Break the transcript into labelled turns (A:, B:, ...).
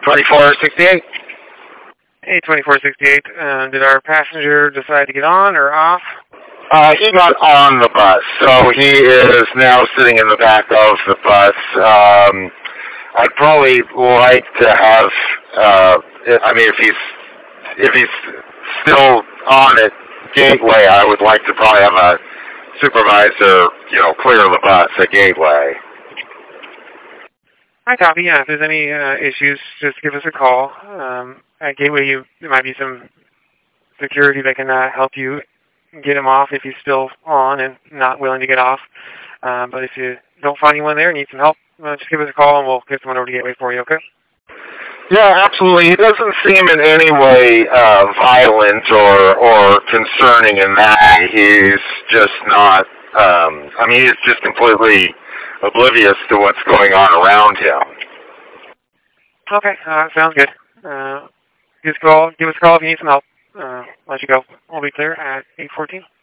A: 2468.
B: Hey, 2468. Did our passenger decide to get on or off?
A: He got on the bus, so he is now sitting in the back of the bus. I'd probably like to have, if he's still on at Gateway, I would like to probably have a supervisor, clear the bus at Gateway.
B: Hi, copy. Yeah, if there's any issues, just give us a call. At Gateway, there might be some security that can help you get him off if he's still on and not willing to get off. But if you don't find anyone there and need some help, just give us a call and we'll get someone over to Gateway for you, okay?
A: Yeah, absolutely. He doesn't seem in any way violent or concerning in that way. He's just not, he's just completely oblivious to what's going on around him.
B: Okay, sounds good. Give us a call if you need some help. Let you go. We'll be clear at 8:14.